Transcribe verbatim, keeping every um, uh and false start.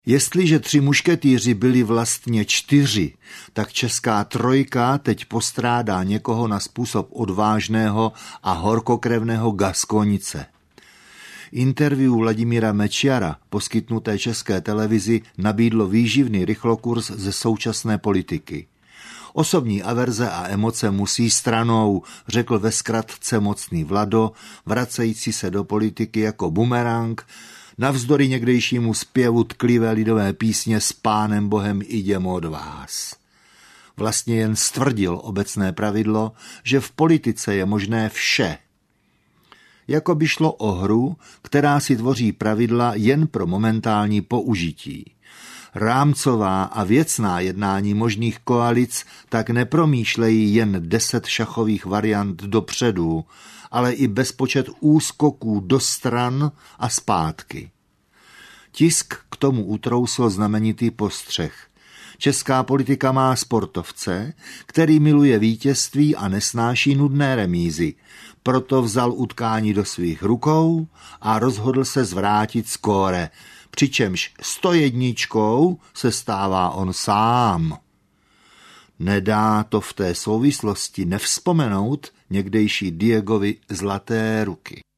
Jestliže tři mušketýři byli vlastně čtyři, tak česká trojka teď postrádá někoho na způsob odvážného a horkokrevného Gaskonice. Interview Vladimíra Mečiara, poskytnuté České televizi, nabídlo výživný rychlokurs ze současné politiky. Osobní averze a emoce musí stranou, řekl ve zkratce mocný Vlado, vracející se do politiky jako bumerang, navzdory někdejšímu zpěvu tklivé lidové písně S Pánem Bohem idem od vás. Vlastně jen stvrdil obecné pravidlo, že v politice je možné vše. Jako by šlo o hru, která si tvoří pravidla jen pro momentální použití. Rámcová a věcná jednání možných koalic tak nepromýšlejí jen deset šachových variant dopředu, ale i bezpočet úskoků do stran a zpátky. Tisk k tomu utrousl znamenitý postřeh. Česká politika má sportovce, který miluje vítězství a nesnáší nudné remízy. Proto vzal utkání do svých rukou a rozhodl se zvrátit skóre, přičemž sto jedničkou se stává on sám. Nedá to v té souvislosti nevzpomenout někdejší Diegovi zlaté ruky.